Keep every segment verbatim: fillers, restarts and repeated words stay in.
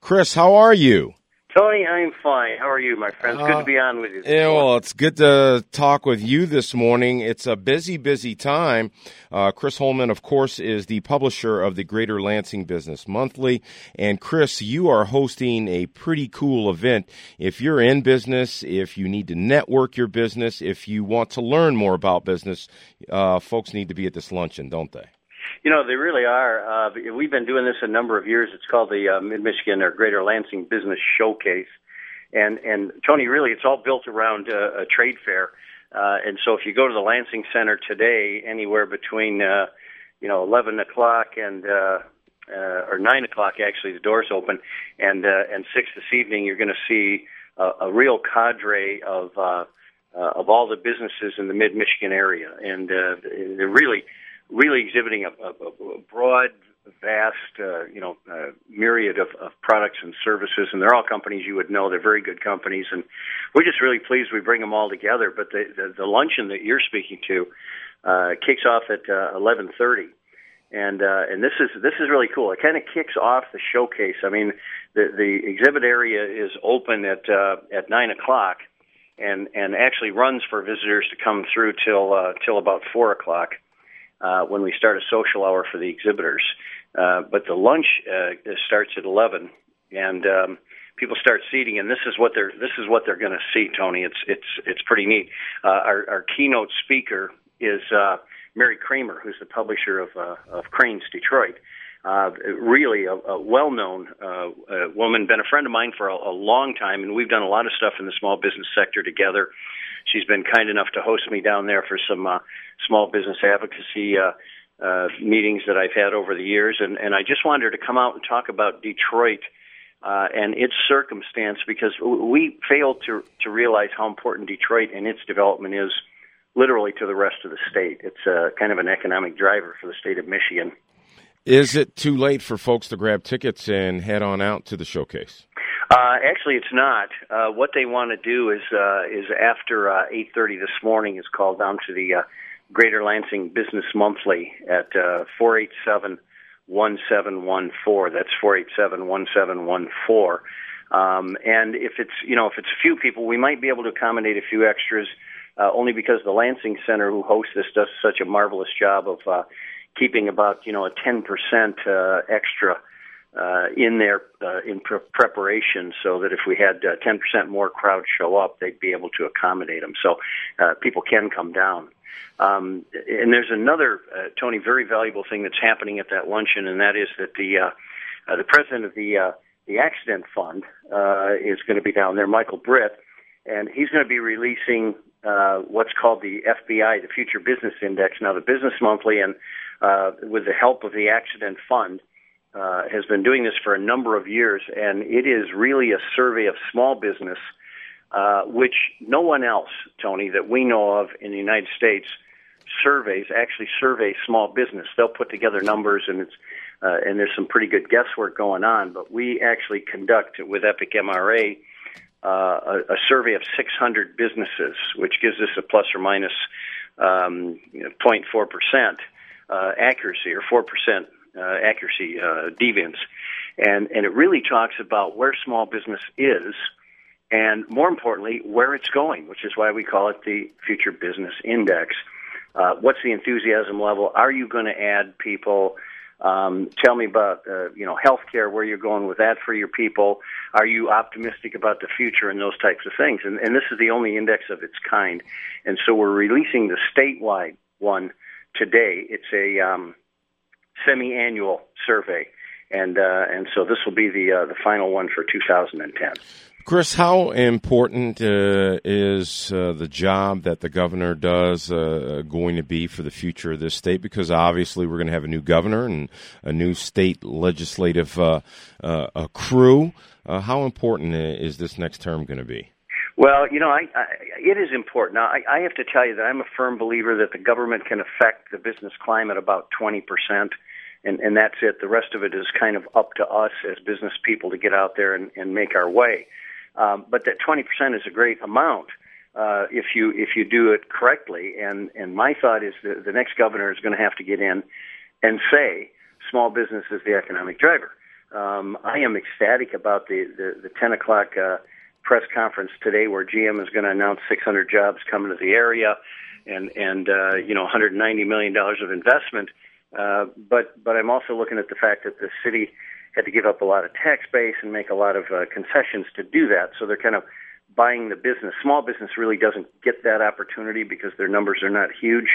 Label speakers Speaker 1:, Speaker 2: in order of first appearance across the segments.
Speaker 1: Chris, how are you?
Speaker 2: Tony, I'm fine. How are you, my friends? Good
Speaker 1: Uh,
Speaker 2: to be on with you.
Speaker 1: Yeah, well, it's good to talk with you this morning. It's a busy, busy time. Uh, Chris Holman, of course, is the publisher of the Greater Lansing Business Monthly. And Chris, you are hosting a pretty cool event. If you're in business, if you need to network your business, if you want to learn more about business, uh, folks need to be at this luncheon, don't they?
Speaker 2: You know, they really are. Uh, we've been doing this a number of years. It's called the uh, Mid-Michigan or Greater Lansing Business Showcase. And, and Tony, really, it's all built around uh, a trade fair. Uh, and so if you go to the Lansing Center today, anywhere between, uh, you know, eleven o'clock and, uh, uh, or nine o'clock, actually, the doors open, and, uh, and six this evening, you're going to see a, a real cadre of, uh, uh, of all the businesses in the Mid-Michigan area. And uh, they're really... really exhibiting a, a, a broad, vast, uh, you know, uh, myriad of, of products and services, and they're all companies you would know. They're very good companies, and we're just really pleased we bring them all together. But the, the, the luncheon that you're speaking to uh, kicks off at uh, eleven thirty, and uh, and this is this is really cool. It kind of kicks off the showcase. I mean, the the exhibit area is open at uh, at nine o'clock, and and actually runs for visitors to come through till uh, till about four o'clock. Uh, when we start a social hour for the exhibitors. Uh, but the lunch uh, starts at eleven, and um, people start seating, and this is what they're this is what they're going to see, Tony. It's it's it's pretty neat. Uh, our, our keynote speaker is uh, Mary Kramer, who's the publisher of uh, of Crain's Detroit. Uh, really a, a well-known uh, uh, woman, been a friend of mine for a, a long time, and we've done a lot of stuff in the small business sector together. She's been kind enough to host me down there for some uh, small business advocacy uh, uh, meetings that I've had over the years, and, and I just wanted her to come out and talk about Detroit uh, and its circumstance, because we fail to to realize how important Detroit and its development is literally to the rest of the state. It's uh, kind of an economic driver for the state of Michigan.
Speaker 1: Is it too late for folks to grab tickets and head on out to the showcase?
Speaker 2: Uh, actually, it's not. Uh, what they want to do is uh, is after uh, eight thirty this morning is called down to the uh, Greater Lansing Business Monthly at uh, four eight seven, one seven one four. That's four eight seven, one seven one four. Um, and if it's you know if it's a few people, we might be able to accommodate a few extras. Uh, only because the Lansing Center, who hosts this, does such a marvelous job of uh, keeping about you know a ten percent uh, extra. Uh, in there uh, in pre- preparation, so that if we had uh, ten percent more crowd show up, they'd be able to accommodate them. So uh, people can come down. Um, and there's another, uh, Tony, very valuable thing that's happening at that luncheon, and that is that the uh, uh, the president of the uh, the Accident Fund uh, is going to be down there, Michael Britt, and he's going to be releasing uh, what's called the F B I, the Future Business Index. Now, the Business Monthly, and uh, with the help of the Accident Fund, Uh, has been doing this for a number of years, and it is really a survey of small business, uh, which no one else, Tony, that we know of in the United States surveys, actually survey small business. They'll put together numbers, and it's uh, and there's some pretty good guesswork going on, but we actually conduct with Epic M R A uh, a, a survey of six hundred businesses, which gives us a plus or minus um, you know, zero point four percent uh, accuracy, or four percent Uh, accuracy uh, deviance, and and it really talks about where small business is, and more importantly, where it's going, which is why we call it the Future Business Index. Uh, what's the enthusiasm level? Are you going to add people? Um, tell me about uh, you know healthcare, where you're going with that for your people. Are you optimistic about the future and those types of things? And, and this is the only index of its kind, and so we're releasing the statewide one today. It's a um, semi-annual survey, and uh, and so this will be the uh, the final one for two thousand ten.
Speaker 1: Chris, how important uh, is uh, the job that the governor does uh, going to be for the future of this state? Because obviously we're going to have a new governor and a new state legislative uh, uh, a crew. Uh, how important is this next term going to be?
Speaker 2: Well, you know, I, I, it is important. Now, I, I have to tell you that I'm a firm believer that the government can affect the business climate about twenty percent. And, and that's it. The rest of it is kind of up to us as business people to get out there and, and make our way. Um, but that twenty percent is a great amount uh, if you if you do it correctly. And, and my thought is that the next governor is going to have to get in and say small business is the economic driver. Um, I am ecstatic about the, the, the ten o'clock uh, press conference today where G M is going to announce six hundred jobs coming to the area and, and uh, you know, one hundred ninety million dollars of investment. Uh, but, but I'm also looking at the fact that the city had to give up a lot of tax base and make a lot of uh, concessions to do that. So they're kind of buying the business. Small business really doesn't get that opportunity because their numbers are not huge.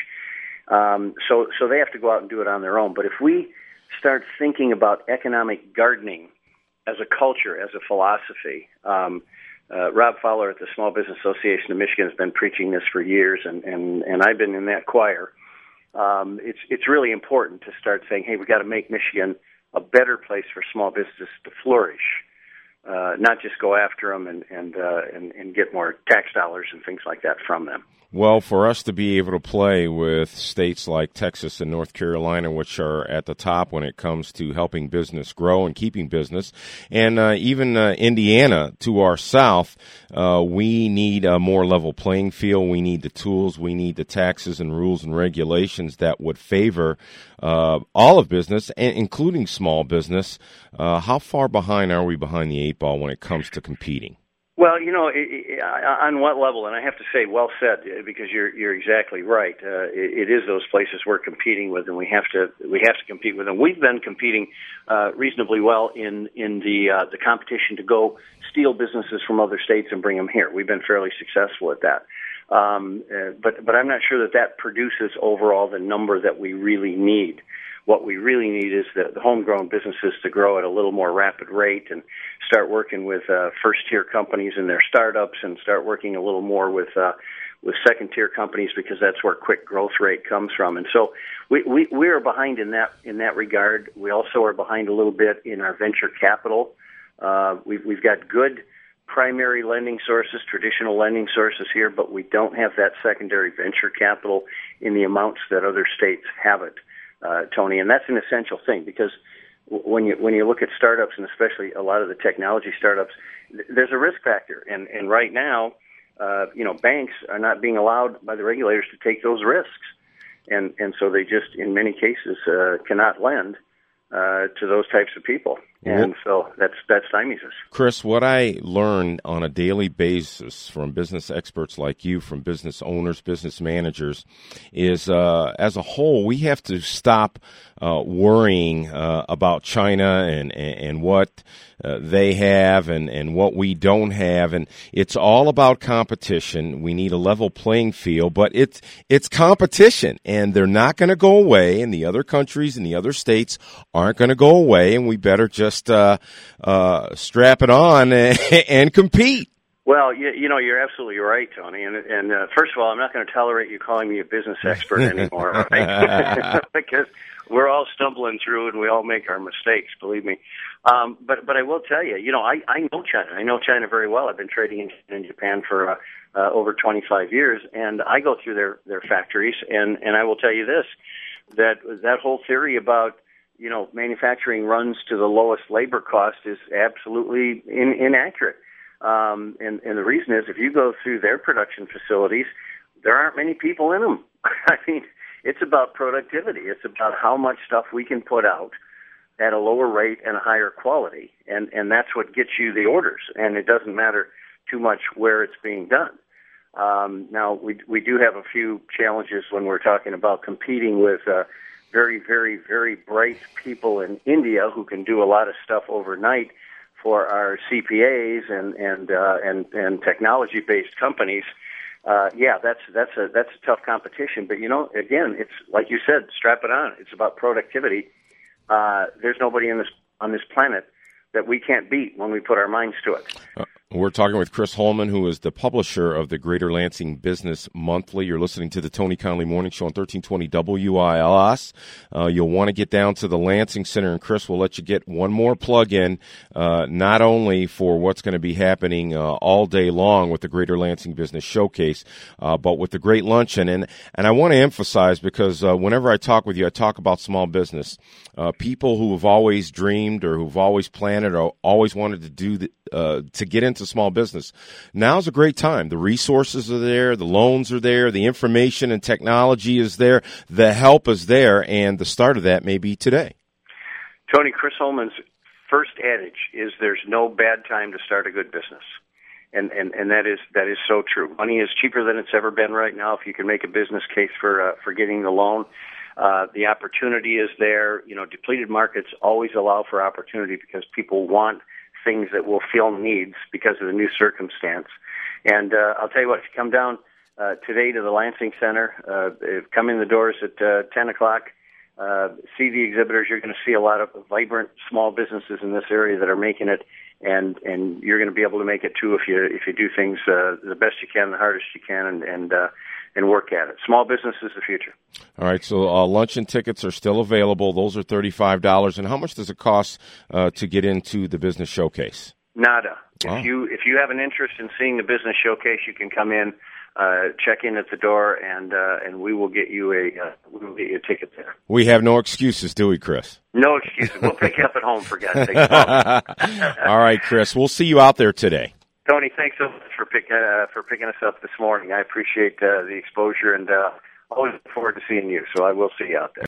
Speaker 2: Um, so, so they have to go out and do it on their own. But if we start thinking about economic gardening as a culture, as a philosophy, um, uh, Rob Fowler at the Small Business Association of Michigan has been preaching this for years, and, and, and I've been in that choir. Um, it's it's really important to start saying, hey, we've got to make Michigan a better place for small business to flourish, uh, not just go after them and and, uh, and and get more tax dollars and things like that from them.
Speaker 1: Well, for us to be able to play with states like Texas and North Carolina, which are at the top when it comes to helping business grow and keeping business, and uh, even uh, Indiana to our south, uh, we need a more level playing field. We need the tools. We need the taxes and rules and regulations that would favor uh, all of business, and including small business. Uh, how far behind are we behind the eight ball when it comes to competing?
Speaker 2: Well, you know, it, it, on what level? And I have to say, well said, because you're you're exactly right. Uh, it, it is those places we're competing with, and we have to we have to compete with them. We've been competing uh, reasonably well in in the uh, the competition to go steal businesses from other states and bring them here. We've been fairly successful at that. Um, uh, but but I'm not sure that that produces overall the number that we really need. What we really need is the, the homegrown businesses to grow at a little more rapid rate and start working with uh, first-tier companies in their startups and start working a little more with uh, with second-tier companies, because that's where quick growth rate comes from. And so we, we, we are behind in that in that regard. We also are behind a little bit in our venture capital. Uh, we've, we've got good primary lending sources, traditional lending sources here, but we don't have that secondary venture capital in the amounts that other states have it. Uh, Tony, and that's an essential thing, because when you when you look at startups, and especially a lot of the technology startups, th- there's a risk factor, and and right now, uh, you know, banks are not being allowed by the regulators to take those risks, and and so they just in many cases uh, cannot lend uh, to those types of people. And so that's that's stymies us.
Speaker 1: Chris, what I learn on a daily basis from business experts like you, from business owners, business managers, is uh, as a whole, we have to stop uh, worrying uh, about China and, and, and what uh, they have and, and what we don't have. And it's all about competition. We need a level playing field, but it's, it's competition, and they're not going to go away, and the other countries and the other states aren't going to go away, and we better just Just uh, uh, strap it on and, and compete.
Speaker 2: Well, you, you know, you're absolutely right, Tony. And, and uh, first of all, I'm not going to tolerate you calling me a business expert anymore, right? Because we're all stumbling through and we all make our mistakes, believe me. Um, but but I will tell you, you know, I, I know China. I know China very well. I've been trading in, in Japan for uh, uh, over twenty-five years, and I go through their, their factories, and, and I will tell you this, that that whole theory about you know, manufacturing runs to the lowest labor cost is absolutely in, inaccurate. Um, and, and the reason is, if you go through their production facilities, there aren't many people in them. I mean, it's about productivity. It's about how much stuff we can put out at a lower rate and a higher quality. And, and that's what gets you the orders. And it doesn't matter too much where it's being done. Um, now, we, we do have a few challenges when we're talking about competing with uh, very, very, very bright people in India who can do a lot of stuff overnight for our C P As and and uh, and, and technology-based companies. Uh, yeah, that's that's a that's a tough competition. But you know, again, it's like you said, strap it on. It's about productivity. Uh, there's nobody in this on this planet that we can't beat when we put our minds to it.
Speaker 1: Uh, we're talking with Chris Holman, who is the publisher of the Greater Lansing Business Monthly. You're listening to the Tony Conley Morning Show on thirteen twenty W I L S. Uh, you'll want to get down to the Lansing Center, and Chris will let you get one more plug-in, uh, not only for what's going to be happening uh, all day long with the Greater Lansing Business Showcase, uh, but with the great luncheon. And, and I want to emphasize, because uh, whenever I talk with you, I talk about small business. Uh, people who have always dreamed or who've always planned or always wanted to do the, uh, to get into small business. Now's a great time. The resources are there, the loans are there, the information and technology is there, the help is there, and the start of that may be today.
Speaker 2: Tony, Chris Holman's first adage is there's no bad time to start a good business. And, and, and that is that is so true. Money is cheaper than it's ever been right now. If you can make a business case for uh, for getting the loan, uh, the opportunity is there. You know, depleted markets always allow for opportunity because people want things that will fill needs because of the new circumstance. And uh, I'll tell you what, if you come down uh, today to the Lansing Center, uh, come in the doors at uh, ten o'clock, uh, see the exhibitors. You're going to see a lot of vibrant small businesses in this area that are making it. And and you're going to be able to make it too if you if you do things uh, the best you can, the hardest you can, and and uh, and work at it. Small business is the future.
Speaker 1: All right. So uh, luncheon tickets are still available. Those are thirty-five dollars. And how much does it cost uh, to get into the business showcase?
Speaker 2: Nada.
Speaker 1: Oh.
Speaker 2: If you if you have an interest in seeing the business showcase, you can come in, uh, check in at the door, and uh, and we will get you a uh, we will get you a ticket there.
Speaker 1: We have no excuses, do we, Chris?
Speaker 2: No excuses. We'll pick you up at home, for God's sake.
Speaker 1: All right, Chris. We'll see you out there today.
Speaker 2: Tony, thanks so much for picking uh, for picking us up this morning. I appreciate uh, the exposure, and uh, always look forward to seeing you. So I will see you out there.